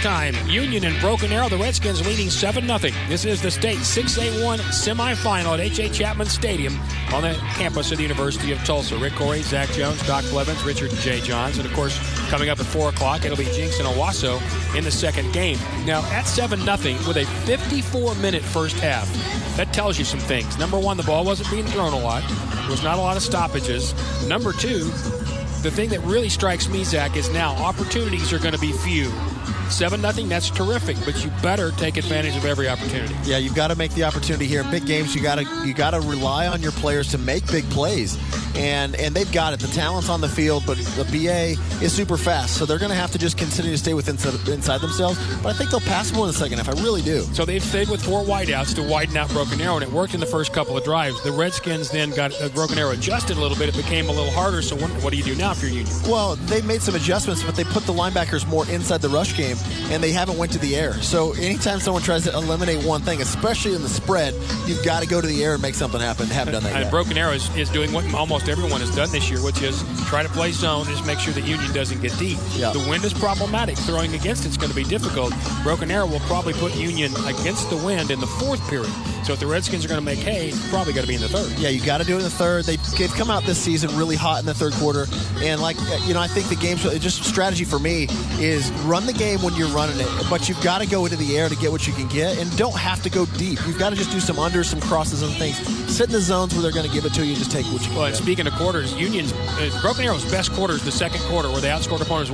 halftime. Union and Broken Arrow, the Redskins leading 7-0. This is the state 6A1 semifinal at H.A. Chapman Stadium on the campus of the University of Tulsa. Rick Corey, Zach Jones, Doc Blevins, Richard and Jay Johns. And, of course, coming up at 4 o'clock, it'll be Jinx and Owasso in the second game. Now, at 7-0 with a 54-minute first half, that tells you some things. Number one, the ball wasn't being thrown a lot. There was not a lot of stoppages. Number two, the thing that really strikes me, Zach, is now opportunities are going to be few. 7-0, that's terrific, but you better take advantage of every opportunity. Yeah, you've got to make the opportunity here. In big games, you got to rely on your players to make big plays. And they've got it. The talent's on the field, but the BA is super fast, so they're going to have to just continue to stay inside themselves. But I think they'll pass more in the second half. I really do. So they've stayed with 4 wideouts to widen out Broken Arrow, and it worked in the first couple of drives. The Redskins then got Broken Arrow adjusted a little bit. It became a little harder, so what do you do now if you're Union? Well, they made some adjustments, but they put the linebackers more inside the rush game, and they haven't went to the air. So anytime someone tries to eliminate one thing, especially in the spread, you've got to go to the air and make something happen. They haven't done that yet. And Broken Arrow is doing what almost everyone has done this year, which is try to play zone, just make sure that Union doesn't get deep. Yeah. The wind is problematic. Throwing against it's going to be difficult. Broken Arrow will probably put Union against the wind in the fourth period. So if the Redskins are going to make hay, it's probably got to be in the third. Yeah, you got to do it in the third. They've come out this season really hot in the third quarter. And, I think the game, just strategy for me is run the game when you're running it. But you've got to go into the air to get what you can get and don't have to go deep. You've got to just do some unders, some crosses and things. Sit in the zones where they're going to give it to you and just take what you can Well, get. and speaking of quarters, Broken Arrow's best quarter is the second quarter where they outscored opponents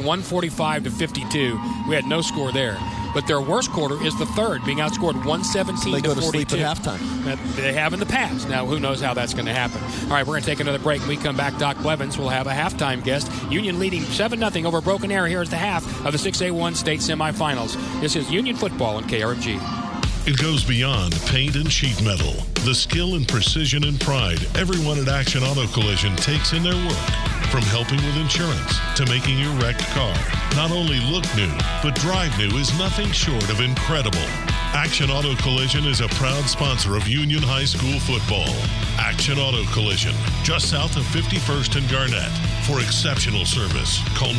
145-52. We had no score there. But their worst quarter is the third, being outscored 117-42. They go to sleep at halftime. They have in the past. Now, who knows how that's going to happen. All right, we're going to take another break. When we come back, Doc Blevins will have a halftime guest. Union leading 7-0 over Broken Arrow. Here is the half of the 6A1 state semifinals. This is Union football on KRFG. It goes beyond paint and sheet metal. The skill and precision and pride everyone at Action Auto Collision takes in their work. From helping with insurance to making your wrecked car not only look new, but drive new is nothing short of incredible. Action Auto Collision is a proud sponsor of Union High School football. Action Auto Collision, just south of 51st and Garnett. For exceptional service, call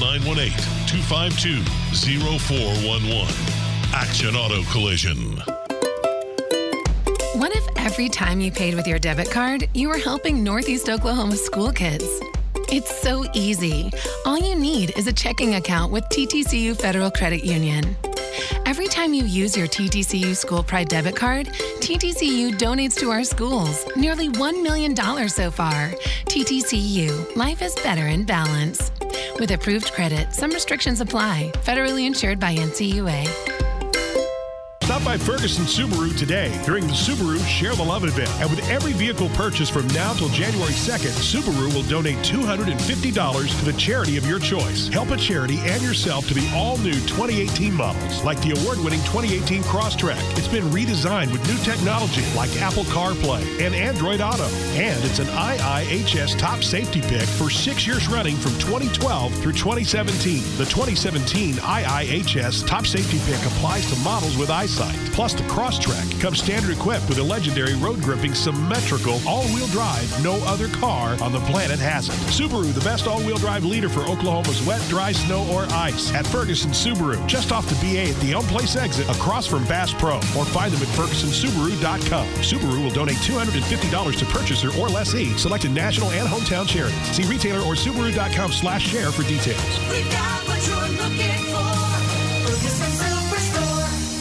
918-252-0411. Action Auto Collision. What if every time you paid with your debit card, you were helping Northeast Oklahoma school kids? It's so easy. All you need is a checking account with TTCU Federal Credit Union. Every time you use your TTCU School Pride debit card, TTCU donates to our schools. Nearly $1 million so far. TTCU, life is better in balance. With approved credit, some restrictions apply. Federally insured by NCUA. Stop by Ferguson Subaru today during the Subaru Share the Love event. And with every vehicle purchase from now till January 2nd, Subaru will donate $250 to the charity of your choice. Help a charity and yourself to the all-new 2018 models, like the award-winning 2018 Crosstrek. It's been redesigned with new technology like Apple CarPlay and Android Auto. And it's an IIHS top safety pick for 6 years running from 2012 through 2017. The 2017 IIHS top safety pick applies to models with eyesight. Plus, the Crosstrek comes standard equipped with a legendary road gripping symmetrical all-wheel drive. No other car on the planet has it. Subaru, the best all-wheel drive leader for Oklahoma's wet, dry, snow, or ice. At Ferguson Subaru, just off the BA at the Elm Place exit, across from Bass Pro. Or find them at FergusonSubaru.com. Subaru will donate $250 to purchaser or lessee, selected national and hometown charities. See retailer or Subaru.com/share for details. We've got what you're looking for. Ferguson Superstore.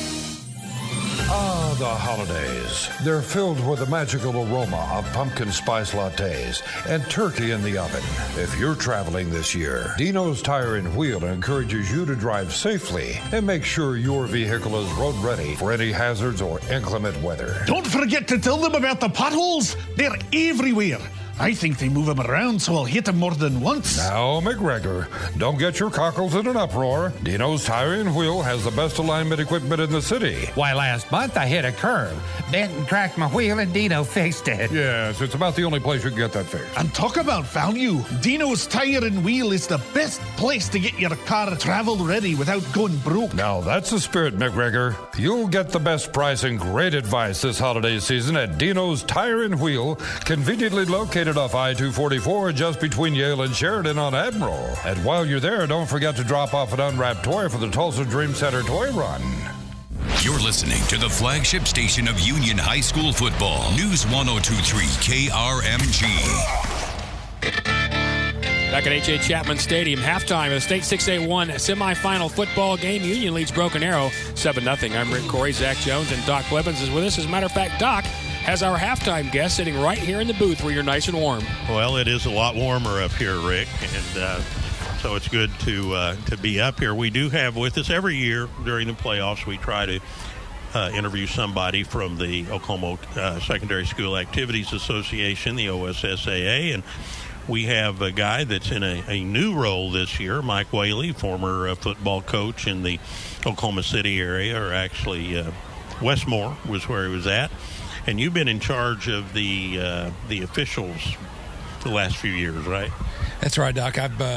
Ah, the holidays. They're filled with the magical aroma of pumpkin spice lattes and turkey in the oven. If you're traveling this year, Dino's Tire and Wheel encourages you to drive safely and make sure your vehicle is road ready for any hazards or inclement weather. Don't forget to tell them about the potholes. They're everywhere. I think they move them around so I'll hit them more than once. Now, McGregor, don't get your cockles in an uproar. Dino's Tire and Wheel has the best alignment equipment in the city. Why, last month I hit a curb, bent and cracked my wheel, and Dino fixed it. Yes, it's about the only place you can get that fixed. And talk about value. Dino's Tire and Wheel is the best place to get your car travel ready without going broke. Now, that's the spirit, McGregor. You'll get the best price and great advice this holiday season at Dino's Tire and Wheel, conveniently located located off I-244 just between Yale and Sheridan on Admiral. And while you're there, don't forget to drop off an unwrapped toy for the Tulsa Dream Center Toy Run. You're listening to the flagship station of Union High School football, News 102.3 KRMG. Back at H.A. Chapman Stadium, halftime of the State 6A1 semifinal football game. Union leads Broken Arrow 7-0. I'm Rick Corey. Zach Jones and Doc Blevins is with us. As a matter of fact, Doc has our halftime guest sitting right here in the booth where you're nice and warm. Well, it is a lot warmer up here, Rick, and so it's good to be up here. We do have with us every year during the playoffs, we try to interview somebody from the Oklahoma Secondary School Activities Association, the OSSAA, and we have a guy that's in a new role this year, Mike Whaley, former football coach in the Oklahoma City area, or actually Westmore was where he was at. And you've been in charge of the officials the last few years, right? That's right, Doc.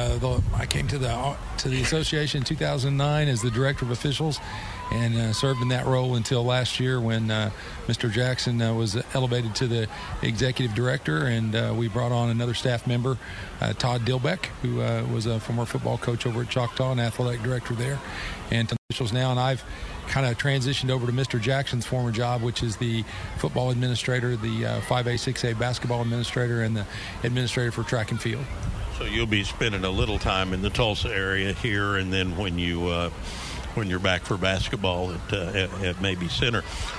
I came to the association in 2009 as the director of officials, and served in that role until last year when Mr. Jackson was elevated to the executive director, and we brought on another staff member, Todd Dilbeck, who was a former football coach over at Choctaw and athletic director there, and officials now. And I've kind of transitioned over to Mr. Jackson's former job, which is the football administrator, the 5A, 6A basketball administrator, and the administrator for track and field. So you'll be spending a little time in the Tulsa area here, and then when you're back for basketball at Mabee Center.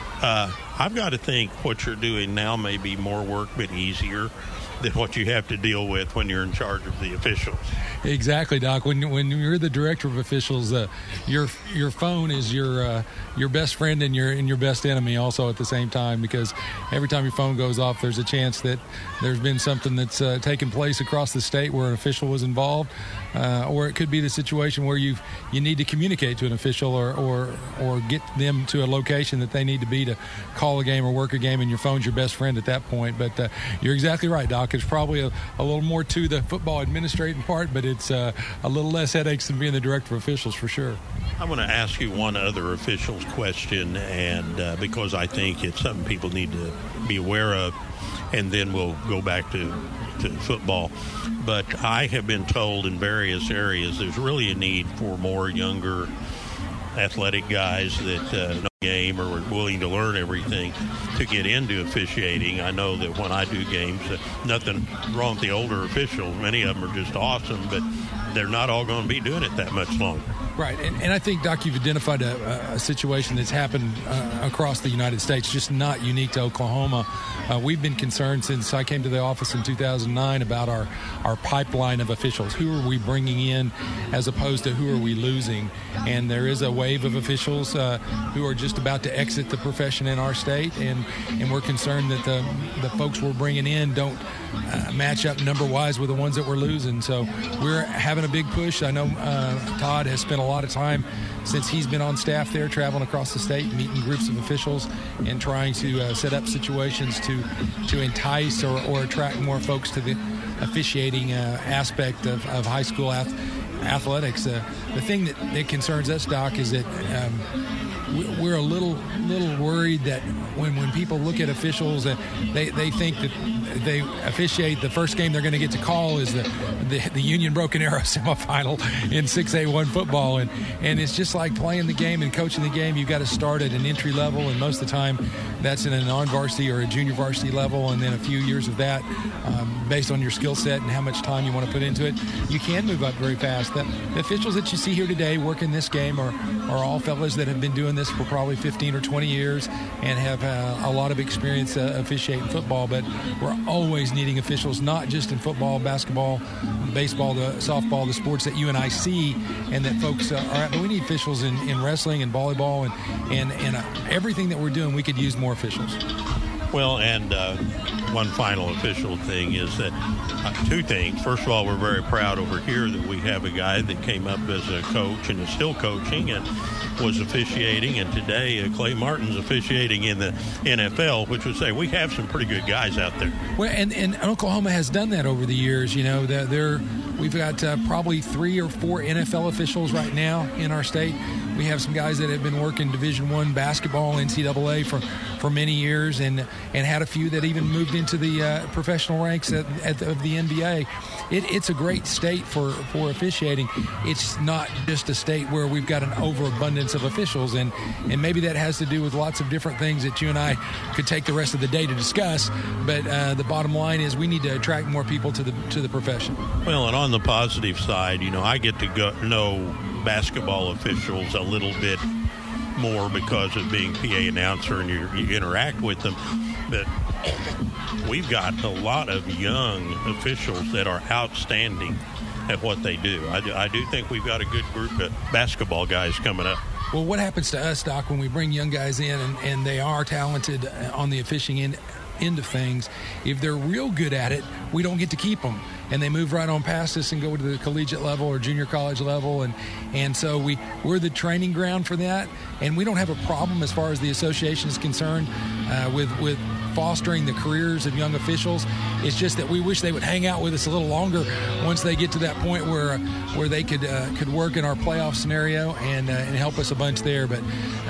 I've got to think what you're doing now may be more work but easier than what you have to deal with when you're in charge of the officials. Exactly, Doc. When you're the director of officials, your phone is your best friend and your best enemy also at the same time, because every time your phone goes off, there's a chance that there's been something that's taken place across the state where an official was involved, or it could be the situation where you need to communicate to an official or get them to a location that they need to be to call a game or work a game, and your phone's your best friend at that point. But you're exactly right, Doc. It's probably a little more to the football administrating part, but it's a little less headaches than being the director of officials for sure. I'm going to ask you one other officials question, and because I think it's something people need to be aware of, and then we'll go back to football. But I have been told in various areas there's really a need for more younger athletic guys that know the game or are willing to learn everything to get into officiating. I know that when I do games, nothing wrong with the older officials. Many of them are just awesome, but they're not all going to be doing it that much longer. Right, and I think, Doc, you've identified a situation that's happened across the United States, just not unique to Oklahoma. We've been concerned since I came to the office in 2009 about our pipeline of officials. Who are we bringing in as opposed to who are we losing? And there is a wave of officials who are just about to exit the profession in our state, and we're concerned that the folks we're bringing in don't match up number-wise with the ones that we're losing. So we're having a big push. I know Todd has spent a lot of time since he's been on staff there, traveling across the state, meeting groups of officials, and trying to set up situations to entice or attract more folks to the officiating aspect of high school athletics. The thing that concerns us, Doc, is that we're a little worried that when people look at officials, they think that they officiate the first game they're going to get to call is the Union Broken Arrow semifinal in 6A1 football, and it's just like playing the game and coaching the game. You've got to start at an entry level, and most of the time that's in a non-varsity or a junior varsity level, and then a few years of that, based on your skill set and how much time you want to put into it, you can move up very fast. The officials that you see here today working this game are all fellas that have been doing this for probably 15 or 20 years and have a lot of experience officiating football, but we're always needing officials, not just in football, basketball, baseball, the softball, the sports that you and I see and that folks are at, but we need officials in wrestling and volleyball and everything that we're doing. We could use more officials. Well, and one final official thing is that two things. First of all, we're very proud over here that we have a guy that came up as a coach and is still coaching and was officiating, and today Clay Martin's officiating in the NFL, which would say we have some pretty good guys out there. Well, and Oklahoma has done that over the years. You know, We've got probably 3 or 4 NFL officials right now in our state. We have some guys that have been working Division I basketball, NCAA for many years, and had a few that even moved into the professional ranks of the NBA. It's a great state for officiating. It's not just a state where we've got an overabundance of officials, and maybe that has to do with lots of different things that you and I could take the rest of the day to discuss. But the bottom line is we need to attract more people to the profession. Well, and on the positive side, I get to know basketball officials a little bit more because of being PA announcer, and you interact with them. But we've got a lot of young officials that are outstanding at what they do. I do think we've got a good group of basketball guys coming up. Well, what happens to us, Doc, when we bring young guys in and they are talented on the officiating end of things, if they're real good at it, we don't get to keep them, and they move right on past us and go to the collegiate level or junior college level, and so we're the training ground for that, and we don't have a problem as far as the association is concerned with fostering the careers of young officials. It's just that we wish they would hang out with us a little longer once they get to that point where they could work in our playoff scenario and help us a bunch there. But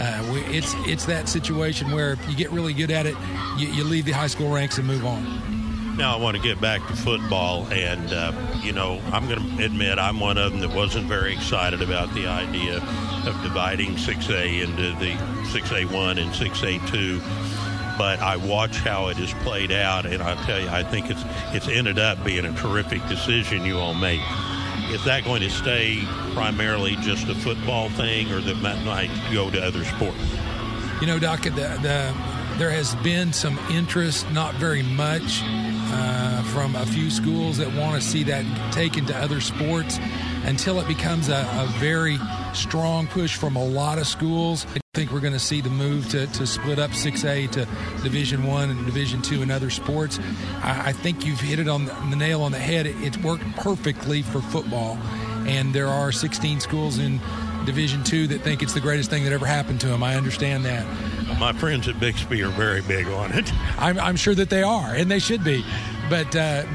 it's that situation where if you get really good at it, you leave the high school ranks and move on. Now I want to get back to football, and I'm going to admit I'm one of them that wasn't very excited about the idea of dividing 6A into the 6A1 and 6A2. But I watch how it has played out, and I'll tell you, I think it's ended up being a terrific decision you all made. Is that going to stay primarily just a football thing, or that might go to other sports? Doc, there has been some interest, not very much, from a few schools that want to see that taken to other sports until it becomes a very strong push from a lot of schools. I think we're going to see the move to split up 6A to Division I and Division II and other sports. I think you've hit it on the nail on the head. It's worked perfectly for football, and there are 16 schools in Division II that think it's the greatest thing that ever happened to them. I understand that. My friends at Bixby are very big on it. I'm sure that they are, and they should be. But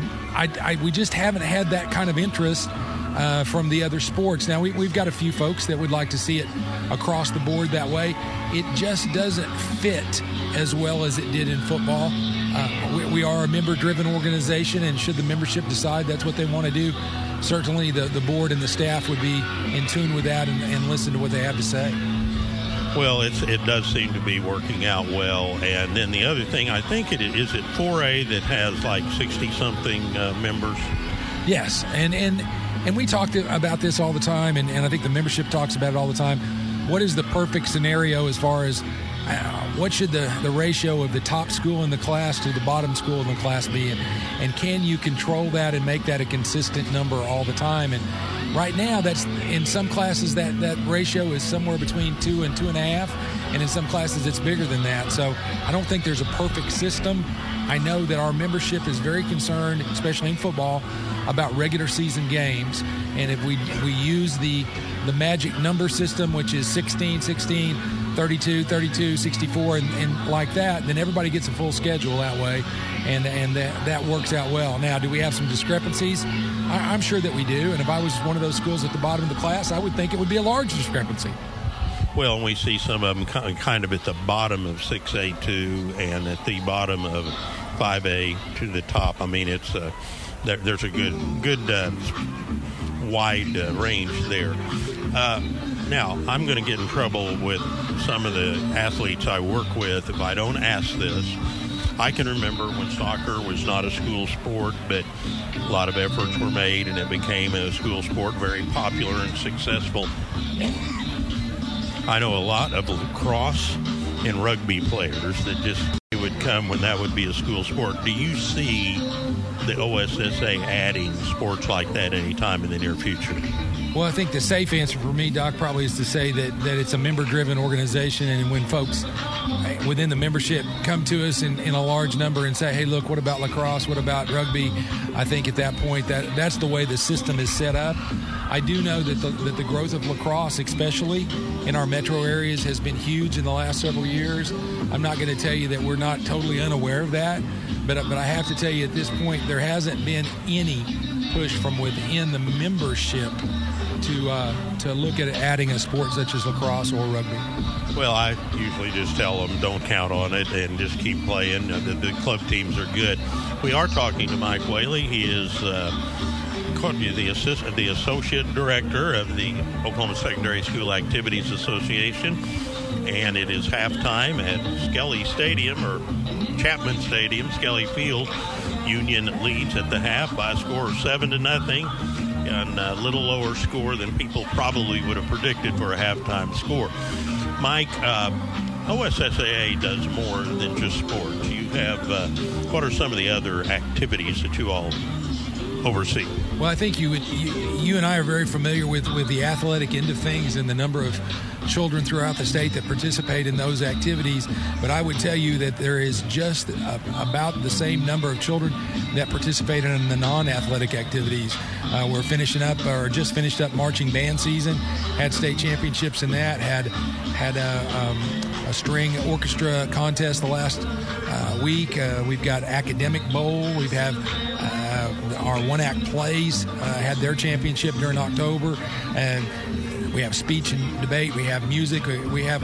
we just haven't had that kind of interest from the other sports. Now, we've got a few folks that would like to see it across the board that way. It just doesn't fit as well as it did in football. We are a member-driven organization, and should the membership decide that's what they want to do, certainly the board and the staff would be in tune with that and listen to what they have to say. Well, it does seem to be working out well. And then the other thing, I think it 4A that has like 60-something members? Yes, and we talked about this all the time, and I think the membership talks about it all the time. What is the perfect scenario as far as what should the ratio of the top school in the class to the bottom school in the class be? And can you control that and make that a consistent number all the time? And right now, that's in some classes that ratio is somewhere between 2 and 2.5, and in some classes it's bigger than that. So I don't think there's a perfect system. I know that our membership is very concerned, especially in football, about regular season games. And if we use the magic number system, which is 16, 16, 32, 32, 64, and like that, then everybody gets a full schedule that way, and that works out well. Now, do we have some discrepancies? I'm sure that we do, and if I was one of those schools at the bottom of the class, I would think it would be a large discrepancy. Well, and we see some of them kind of at the bottom of 6A2 and at the bottom of 5A to the top. I mean, it's there's a good wide range there. Now, I'm going to get in trouble with some of the athletes I work with if I don't ask this. I can remember when soccer was not a school sport, but a lot of efforts were made, and it became a school sport, very popular and successful. I know a lot of lacrosse and rugby players that just would come when that would be a school sport. Do you see the OSSA adding sports like that anytime in the near future? Well, I think the safe answer for me, Doc, probably is to say that it's a member-driven organization, and when folks within the membership come to us in a large number and say, hey, look, what about lacrosse? What about rugby? I think at that point that's the way the system is set up. I do know that the growth of lacrosse, especially in our metro areas, has been huge in the last several years. I'm not going to tell you that we're not totally unaware of that, but I have to tell you at this point there hasn't been any push from within the membership to look at adding a sport such as lacrosse or rugby. Well, I usually just tell them don't count on it and just keep playing. The club teams are good. We are talking to Mike Whaley. He is the associate director of the Oklahoma Secondary School Activities Association, and it is halftime at Skelly Stadium, or Chapman Stadium, Skelly Field. Union leads at the half by a score of 7-0, and a little lower score than people probably would have predicted for a halftime score. Mike, OSSAA does more than just sports. You have, what are some of the other activities that you all oversee? Well, I think you and I are very familiar with the athletic end of things and the number of children throughout the state that participate in those activities. But I would tell you that there is just about the same number of children that participate in the non-athletic activities. We're finishing up, or just finished up, marching band season. Had state championships in that. Had a string orchestra contest the last week. We've got academic bowl. We've had our one-act plays had their championship during October, and we have speech and debate. We have music. We have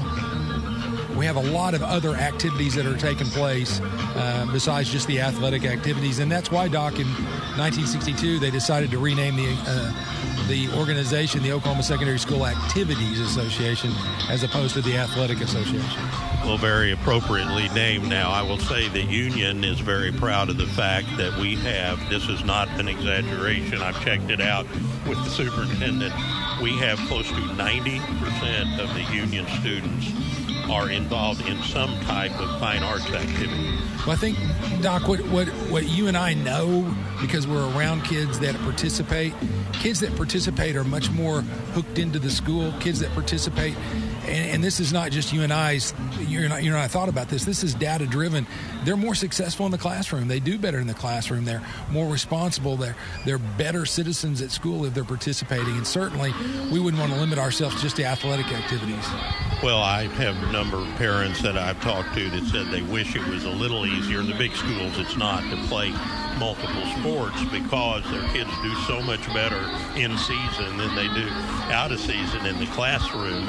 a lot of other activities that are taking place besides just the athletic activities, and that's why, Doc, in 1962 they decided to rename the organization the Oklahoma Secondary School Activities Association as opposed to the Athletic Association. Well, very appropriately named now. I will say the Union is very proud of the fact that we have, this is not an exaggeration, I've checked it out with the superintendent, we have close to 90% of the Union students are involved in some type of fine arts activity. Well, I think, Doc, what you and I know, because we're around kids that participate are much more hooked into the school. Kids that participate, and this is not just you and I's. You and I thought about this. This is data driven. They're more successful in the classroom. They do better in the classroom. They're more responsible. They're better citizens at school if they're participating. And certainly, we wouldn't want to limit ourselves just to athletic activities. Well, I have a number of parents that I've talked to that said they wish it was a little easier. In the big schools, it's not, to play multiple sports because their kids do so much better in season than they do out of season in the classroom.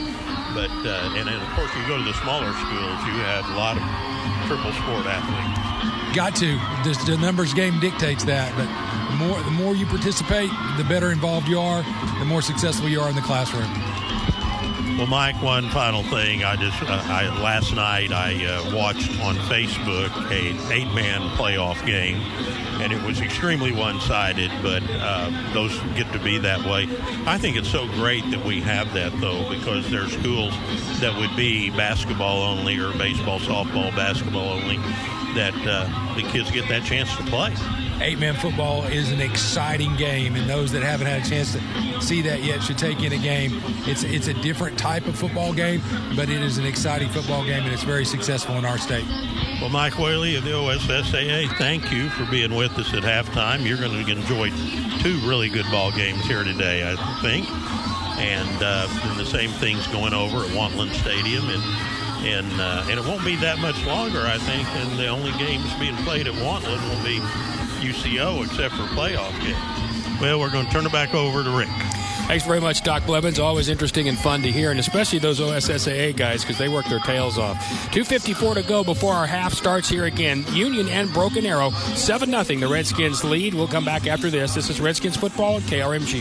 And then, of course, you go to the smaller schools, you have a lot of triple sport athletes. Got to. The numbers game dictates that, but the more you participate, the better involved you are, the more successful you are in the classroom. Well, Mike, one final thing. Last night I watched on Facebook a 8-man playoff game, and it was extremely one-sided, but those get to be that way. I think it's so great that we have that, though, because there are schools that would be basketball only or baseball, softball, basketball only, that the kids get that chance to play. 8-man football is an exciting game, and those that haven't had a chance to see that yet should take in a game. It's a different type of football game, but it is an exciting football game, and it's very successful in our state. Well, Mike Whaley of the OSSAA, thank you for being with us at halftime. You're going to enjoy two really good ball games here today, I think. And the same thing's going over at Wantland Stadium, and it won't be that much longer, I think, and the only games being played at Wantland will be UCO except for playoff games. Well, we're going to turn it back over to Rick. Thanks very much, Doc Blevins. Always interesting and fun to hear, and especially those OSSAA guys because they work their tails off. 2:54 to go before our half starts here again. Union and Broken Arrow, 7-0. The Redskins lead. We'll come back after this. This is Redskins football at KRMG.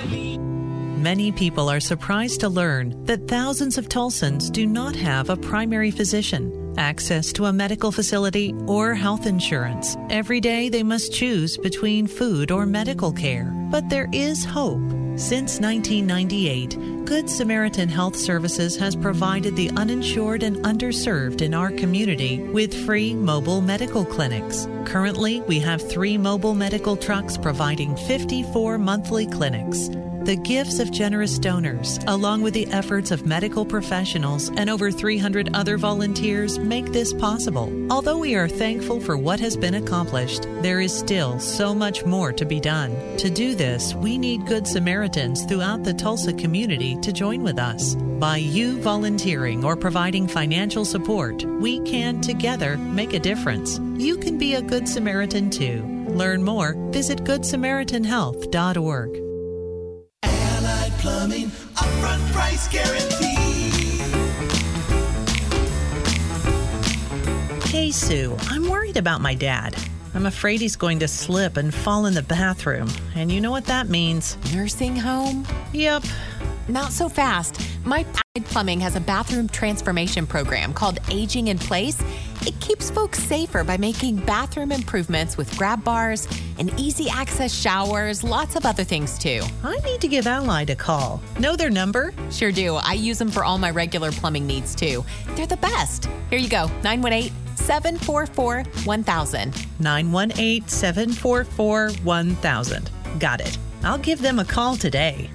Many people are surprised to learn that thousands of Tulsans do not have a primary physician, access to a medical facility, or health insurance. Every day they must choose between food or medical care. But there is hope. Since 1998, Good Samaritan Health Services has provided the uninsured and underserved in our community with free mobile medical clinics. Currently, we have 3 mobile medical trucks providing 54 monthly clinics. The gifts of generous donors, along with the efforts of medical professionals and over 300 other volunteers, make this possible. Although we are thankful for what has been accomplished, there is still so much more to be done. To do this, we need Good Samaritans throughout the Tulsa community to join with us. By you volunteering or providing financial support, we can together make a difference. You can be a Good Samaritan too. Learn more, visit GoodSamaritanHealth.org. Allied Plumbing, upfront price guarantee. Hey, Sue, I'm worried about my dad. I'm afraid he's going to slip and fall in the bathroom. And you know what that means. Nursing home? Yep. Not so fast. My Allied Plumbing has a bathroom transformation program called Aging in Place. It keeps folks safer by making bathroom improvements with grab bars and easy access showers, lots of other things too. I need to give Allied a call. Know their number? Sure do. I use them for all my regular plumbing needs too. They're the best. Here you go. 918-744-1000. 918-744-1000. Got it. I'll give them a call today.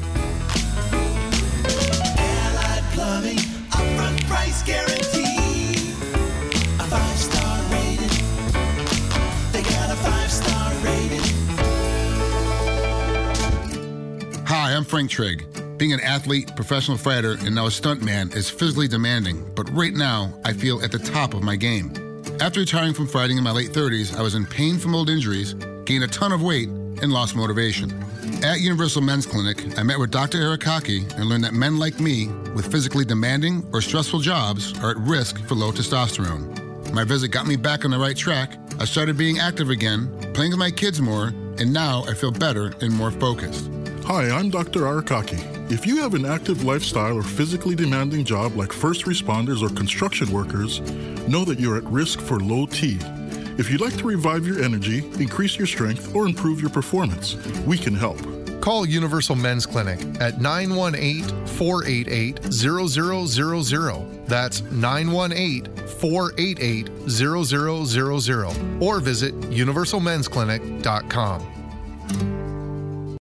Allied Plumbing, upfront price guarantee. A 5-star rating. They got a 5-star rating. Hi, I'm Frank Trigg. Being an athlete, professional fighter, and now a stuntman is physically demanding, but right now, I feel at the top of my game. After retiring from fighting in my late 30s, I was in pain from old injuries, gained a ton of weight, and lost motivation. At Universal Men's Clinic, I met with Dr. Arakaki and learned that men like me with physically demanding or stressful jobs are at risk for low testosterone. My visit got me back on the right track. I started being active again, playing with my kids more, and now I feel better and more focused. Hi, I'm Dr. Arakaki. If you have an active lifestyle or physically demanding job like first responders or construction workers, know that you're at risk for low T. If you'd like to revive your energy, increase your strength, or improve your performance, we can help. Call Universal Men's Clinic at 918-488-0000. That's 918-488-0000. Or visit universalmensclinic.com.